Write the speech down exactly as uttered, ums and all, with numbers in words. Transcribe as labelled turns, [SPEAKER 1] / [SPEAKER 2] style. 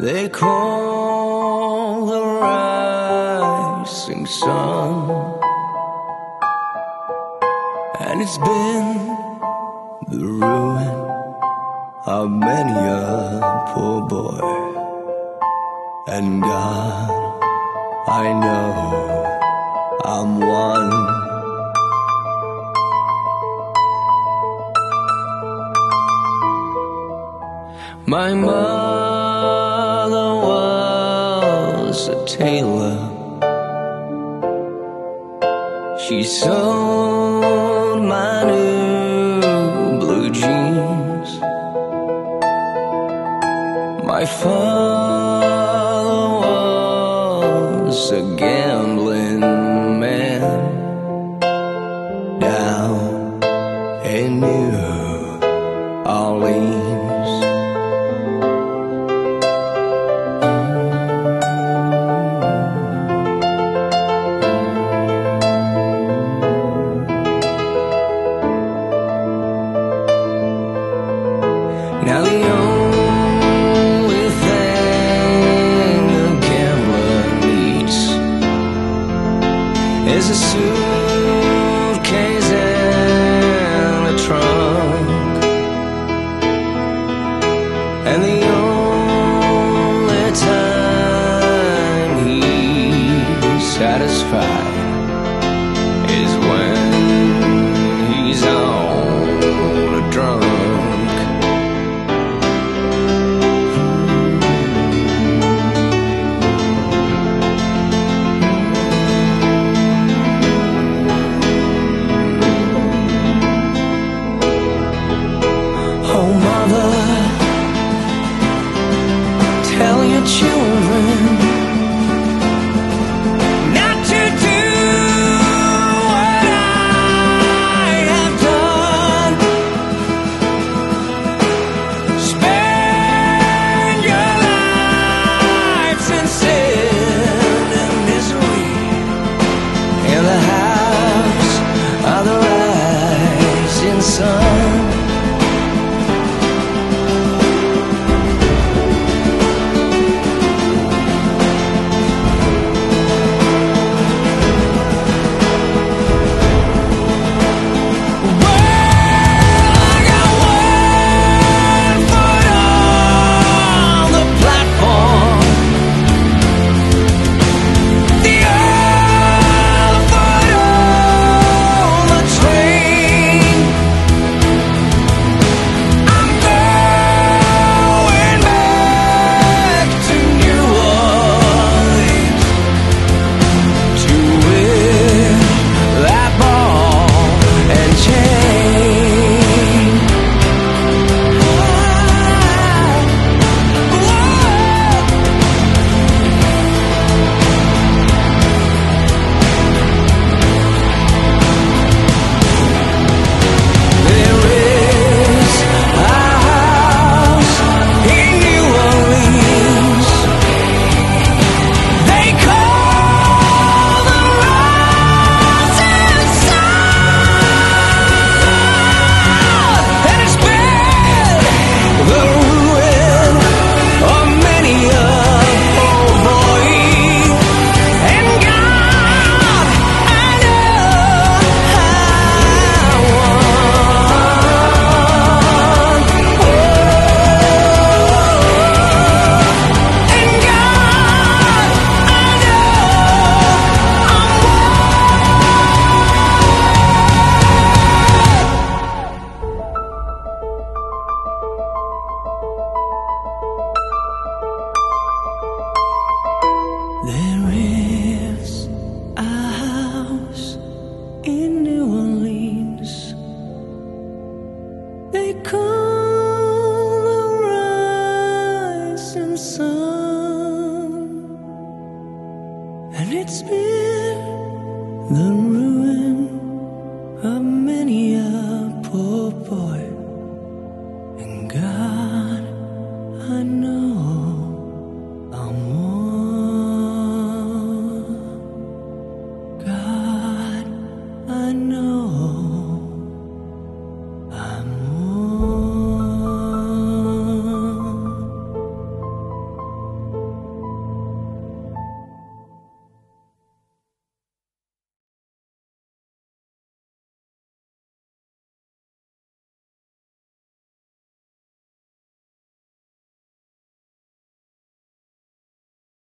[SPEAKER 1] they call the rising sun. And it's been the ruin of many a poor boy. And God, I know I'm one. My mother was a tailor. She sewed my new blue jeans. My father was a gambling man down in New Orleans. Now the only thing a gambler needs is a suitcase and a trunk. And the only time he's satisfied is when he's on a drunk. Oh, mother, tell your children not to do what I have done. Spend your lives in sin and misery in the house of the rising sun. There is a house in New Orleans they call the rising sun, and it's been